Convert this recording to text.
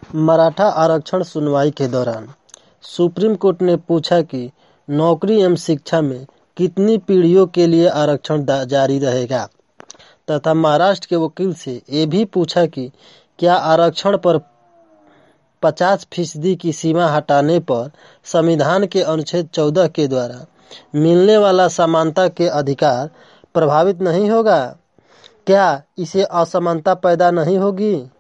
मराठा आरक्षण सुनवाई के दौरान सुप्रीम कोर्ट ने पूछा कि नौकरी एवं शिक्षा में कितनी पीढ़ियों के लिए आरक्षण जारी रहेगा तथा महाराष्ट्र के वकील से ये भी पूछा कि क्या आरक्षण पर 50% की सीमा हटाने पर संविधान के अनुच्छेद 14 के द्वारा मिलने वाला समानता के अधिकार प्रभावित नहीं होगा, क्या इससे असमानता पैदा नहीं होगी।